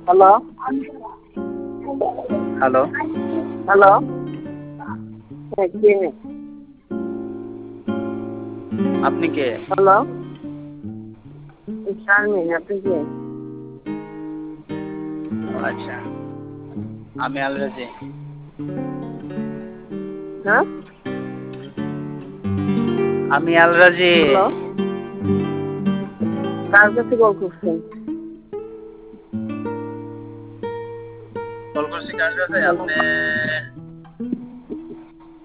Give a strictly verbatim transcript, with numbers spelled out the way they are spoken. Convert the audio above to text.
Hello hello hello হ্যাঁ কে আপনি কে? Hello Sharmin আপনি কে? ও আচ্ছা, আমি আলরাজি। হ্যাঁ আমি আলরাজি। হ্যালো কার কাছে কল করছেন? কল করছি কার কাছে? হ্যালো আপনি